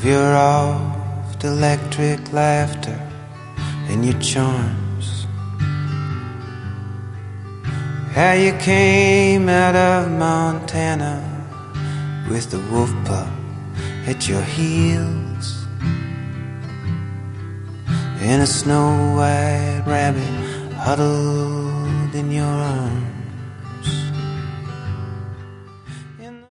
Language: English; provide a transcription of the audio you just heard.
your oft electric laughter and your charms. How you came out of Montana with the wolf pup at your heels and a snow-white rabbit huddled in your arms.